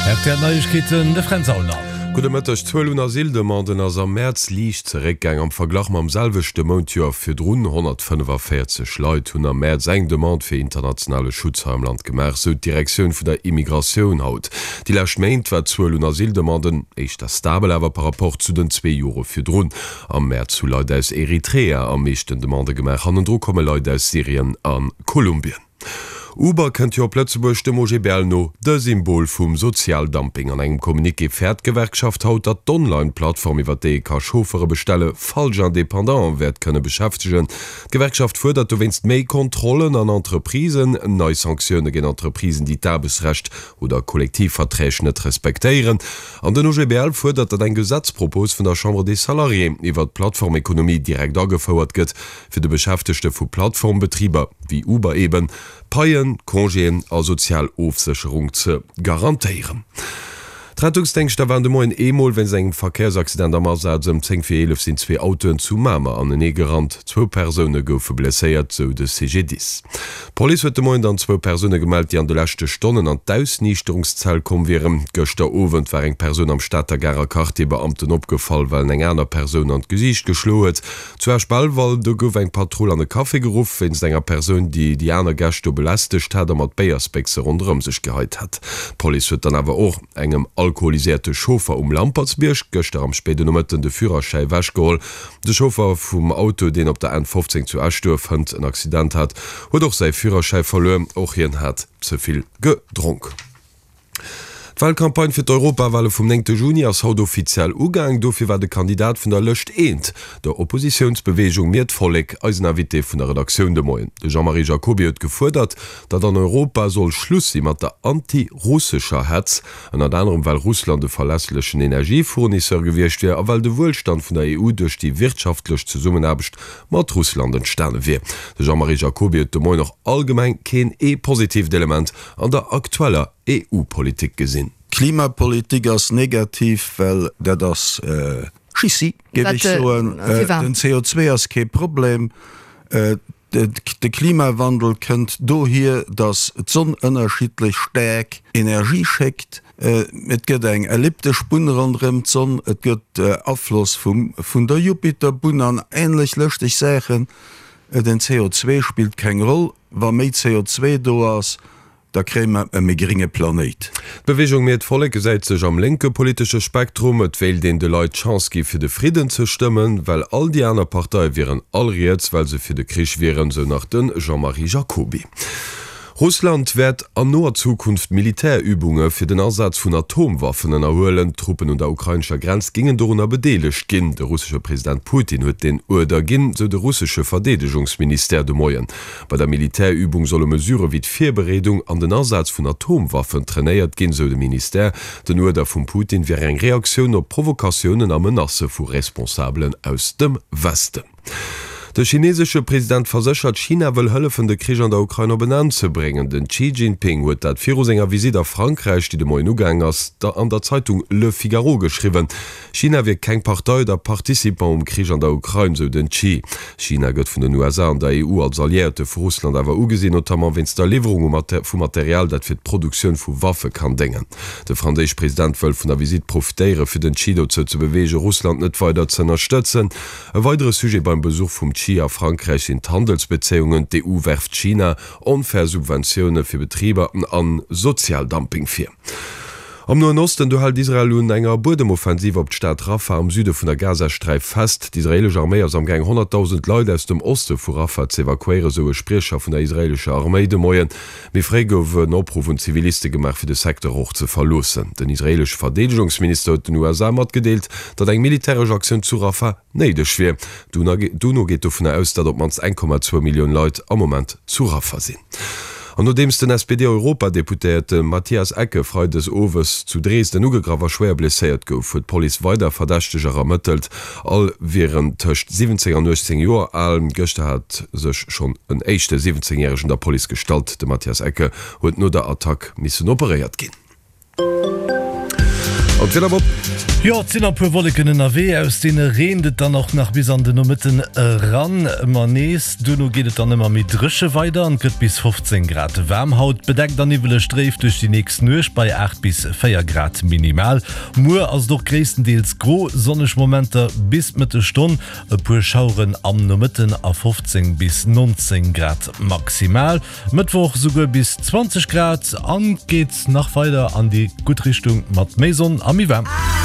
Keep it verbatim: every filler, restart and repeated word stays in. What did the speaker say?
Er Neuigkeiten de Frenzauner. Gutech zwölf Asildemanden ass am März liicht zeréckgang am Verglach am selwechte Montjoer fir rund hundertfünfundvierzig Leiit hunn am März eng Demand fir internationale Schutzheimland gemer so Direktiun vun der Immigration haut. Die Lächt méint war zwölf Asildemanden eich der Stabel awer par rapport zu den zwei Euro fir Drun. Am März zu Leute aus Eritrea am meeschten Demande gemer an Dro komme Leute aus Syrien an Kolumbien. Uber kennt jo Plötzeburg de Mogebelno, de Symbol vum Sozialdumping an engem Kommuniké Pferdgewerkschaft haut dat d'Online-Plattform iwwer de ka Chauffeure bestelle falsch independant werd könne beschäftigen. Gewerkschaft fuhr, dat du winst méi Kontrollen an Entreprisen, neu Sanktionen gen Entreprisen, die Tabesrecht oder Kollektivverträge net respektieren. An den O G B L fuhr, dat dat ein Gesetzpropos vun der Chambre des Salariés iwwer Plattformekonomie direkt agefauerert gëtt fir de Beschäftigte vu Plattformbetrieber wie Uber eben, Paien, Kongéen a Sozialofsicherung ze garantiieren. Rettungsdenkster waren de moien Emol, wenn seg Verkehrsaccident am Marsum zehn vier elf sind zwei Autoen zu Mama an den Egerrand, zwo Personen goufe blesséiert zo de C G dix. Poli huet de moien an zwo Personen gemeldt, die an de lächte Stonnen an d'Ausnichterungszell kom wären. Göster Owend war eng Person am Stadter Garer Kartebeamten opgefallen, weil eng einer Person an d Gesicht geschloet. Zuerst Ballwall do gouf eng Patrouille an den Kaffee gerufen, wenn enger Person, die die aner Gästo belästigt hat, mat Bayerspekse rundrum sich gehalt hat. Poli huet dann aber auch engem alkoholisierte Schofer um Lampertsbiersch göster am spätenommerten de Führerschei wäschgehol. De Schofer vum Auto, den op der N fünfzehn zu Erstürfend ein Accident hat, wo doch sei Führerschei verloren, auch hier hat zuviel gedrunk. Wahlkampagne fir d'Europawahle vum neunten Juni as haut offiziell ugang, dofir war de Kandidat vun der Lëcht eenent. Der Oppositionsbewegung miert vollleg als Navité vun der Redaktion de Moien. De Jean-Marie Jacobi huet gefordert, dat an Europa soll Schluss si mat der antirussischer Hetz, an an anderem weil Russland de verlässlichen Energiefournisseur gewircht wär, a weil de Wohlstand vun der E U durch die wirtschaftlich zu summen habecht mat Russland entsterne wär. De Jean-Marie Jacobi huet de Moien noch allgemein kein e-positiv Element an der aktueller E U-Politik gesinn. Klimapolitik als negativ, weil der das äh, Schissi, gebe ich so ein, äh, den C O zwei als kein Problem. Äh, der de Klimawandel könnt do hier das so unterschiedlich stark Energie schickt. Et gëtt eng erlebte Spunner anrem Zonn, et gëtt äh, Abfluss vum vun der Jupiterbun an ähnlich löscht ich sagen, äh, den C O zwei spielt kein Rolle, war méi C O zwei do ass, da krämer e mé geringe Planet. Bewegung mir volle gesäit sech am linke politische Spektrum, et wählt den de Leiit Chance gi fir de Frieden zu stimmen, weil all die aner Partei wären allriets, weil se fir de Krich wären so nach den Jean-Marie Jacobi. Russland werd an noer Zukunft Militärübunge fir den Ersatz vun Atomwaffen erhoelen. Truppen und der ukrainscher Grenz gingen donner bedeligt ginn. Der russische Präsident Putin huet den Oder ginn so de russische Verdedigungsminister de Moien. Bei der Militärübung solle mesure wie d'Vierberedung an den Ersatz vun Atomwaffen trainéiert ginn so de Minister. Den Oder vum Putin wäre eng Reaktion op Provokationen a Menasse vu Responsablen aus dem Westen. Der chinesische Präsident versichert, China will Hölle von der Krieg an der Ukraine benannt zu bringen. Den Xi Jinping wird dat vier Sänger Visit auf Frankreich, die dem Moinugangers an der Zeitung Le Figaro geschrieben. China wird kein Partei der Partizipant um Krieg an der Ukraine, so den Xi. China wird von den U S A und der E U als Alliierte für Russland aber ugesehen, notamment wenn es der Lieferung von Material, das für die Produktion von Waffen kann denken. Der französische Präsident will von der Visit profitieren, für den Xi dazu zu bewegen, Russland nicht weiter zu unterstützen. Ein weiteres Sujet beim Besuch vom Xi a Frankreich sind Handelsbeziehungen, die E U werft China unfair Subventionen für Betriebe an Sozialdumping fir. Am Nahen Osten du halt Israel nun enger Bodemoffensiv op Stadt Rafah am Süde vun der Gazastreif fest. Die israelische Armee aus am gang hunderttausend Leute aus dem Osten vu Rafah zu evakuieren, so Sprecher von der israelische Armee de Moien. Mirré gouf Nopruf und Zivilisten gemacht für den Sektor hoch zu verlosen. Den israelische Verteidigungsminister hat den U S A mat gedeelt, dat eng militärische Aktion zu Rafah neide schwer. Du no geht davon aus, dat op mans eins Komma zwei Millionen Leute am Moment zu Rafah sind. An no dems den S P D-Europadeputierte Matthias Ecke freut des Owes zu Dresden ugegraver schwer blessiert gouf, huet Poli weiter verdächtiger ermittelt, all wären töcht siebzehn an neunzehn Joer allen Göchte hat sech schon een echte siebzehnjährigen der Poli gestalt. De Matthias Ecke huet nur der Attack missen operiert gin. Ja, Wolken in A W aus den redet dann noch nach bis an den Mitten äh, ran manes du no geht dann immer mit Drsche weiter und gött bis fünfzehn Grad Wärmhaut bedeckt dann nivel Streif durch die nächsten Nuch bei acht bis vier Grad minimal Mu als doch größtenteils gro sonnisch Momente bis Mitte Stunde pur Schauren am Mitten auf fünfzehn bis neunzehn Grad maximal Mittwoch sogar bis zwanzig Grad an geht's nach weiter an die Gutrichtung Matt Maison am Wärme.